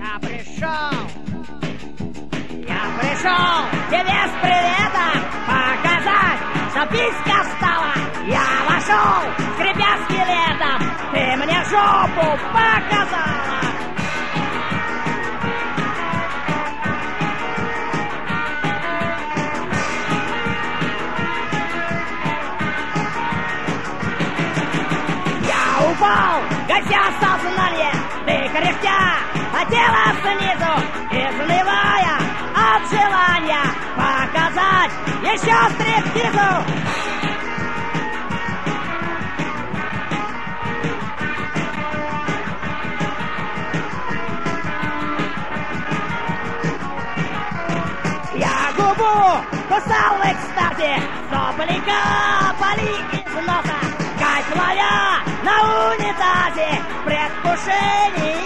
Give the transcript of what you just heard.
пришел тебе с приветом показать, что писька стала. Я вошел, скрипя скелетом, ты мне жопу показала. Я упал, гася сознание, ты кряхтя, а тело снизу, изнывая от желания показать еще стриптизу. Я губу кусал в экстазе, сопли капали из носа, кайф ловя на унитазе, в предвкушении